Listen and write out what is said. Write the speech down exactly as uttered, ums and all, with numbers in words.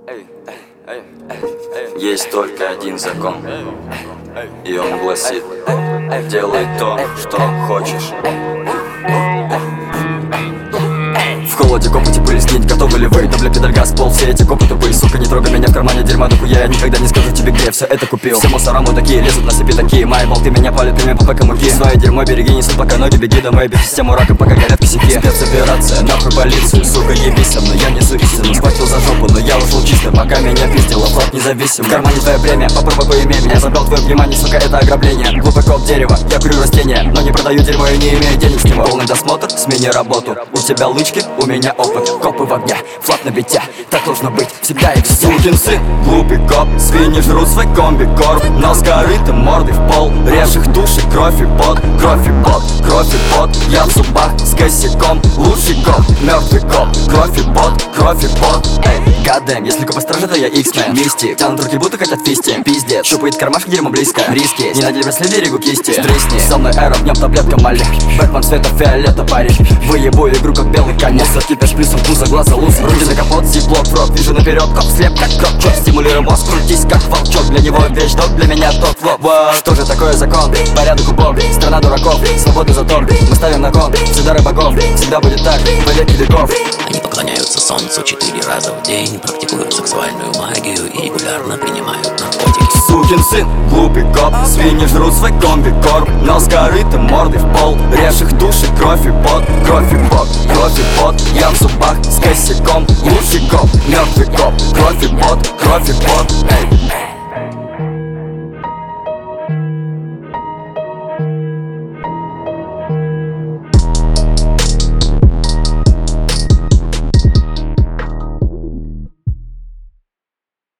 Есть только один закон, и он гласит: делай то, что хочешь. В холоде копы типа сгинь, готовы ли вы? Да бля, пидоргас, пол, все эти копы тупые. Сука, не трогай меня, в кармане дерьма дохуя. Я никогда не скажу тебе, где я все это купил. Все мусораму такие, лезут на себе такие. Мои болты меня палят прямые по пэкамуки. Свое дерьмо береги, несут пока ноги, беги домой. Без систему рака, пока горят косяки. Спецоперация, нахуй полицию, сука, ебись со мной. Я несу истину, схватил за жопу, но я ушел чисто, пока меня пиздила, флаг независим. В кармане твоя премия, попробуй поимей меня. Забрал твое внимание, сука, это ограбление. Глупый коп дерева, я курю растения, но не продаю дерьмо и не имею денег с него. Полный досмотр, смени работу. У тебя лычки, у меня опыт. Копы в огне, флаг на бите, так должно быть всегда и везде. Сукин сын, глупый коп, свиньи жрут свой комби-корм, но с корытом мордой в пол. Режь их души, кровь и пот, кровь и пот, кровь и пот. Я в зубах с косяком, лучший коп, мертвый коп. Кровь и пот, кровь и пот. Гадэм, если копы стражи, то я иксмен. Мистик, тянут руки, будто хотят фисти. Пиздец, щупает кармашек, дерьмо близко. Риски, не надели браслет, берегу кисти. Стресни, со мной эра, в нем таблетка малек. Бэтмен цвета фиолета, парень. Выебу игру, как белый конец. Кипишь плюсом, пузо, глаза, луз. Руки на капот, зиплок, в рот. Вижу наперед, коп, слеп, как крок. Чоп, стимулируй мозг, крутись, как волчок. Для него вещь, док, для меня тот флоп. Что же такое закон? Порядок у бог, страна дураков, свободный затор. Мы ставим на кон, все дары богов. Всегда будет так, во веки веков. Они поклоняются солнцу четыре раза в день, практикуют сексуальную магию и регулярно принимают наркотики. Сукин сын, глупый коп, свиньи жрут свой комби-корм, но с корытом мордой в пол. Режь их души, кровь и пот, кровь и пот, кровь и пот. Я в зубах с косяком, лучший коп, мертвый коп. Кровь и пот, кровь и пот, эй.